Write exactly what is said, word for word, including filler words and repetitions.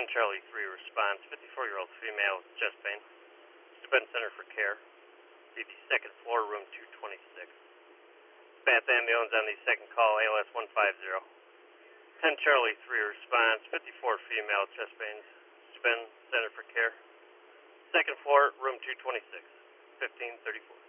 Charlie three response, fifty-four-year-old female with chest pain. Been Center for Care. C B second floor, room two twenty-six. Bath ambulance on the second call, A L S one fifty. ten Charlie three response, fifty-four female chest pains. Spin Center for Care. Second floor, room two twenty-six. fifteen thirty-four.